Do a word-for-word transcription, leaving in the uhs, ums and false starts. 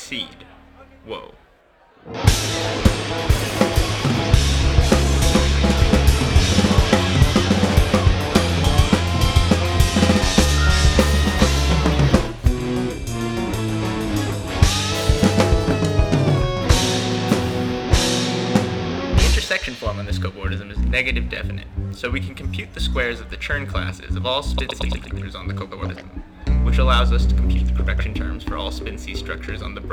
succeed. Whoa. Intersection form on this cobordism is negative definite, so we can compute the squares of the Chern classes of all spin C structures on the cobordism, which allows us to compute the correction terms for all spin C structures on the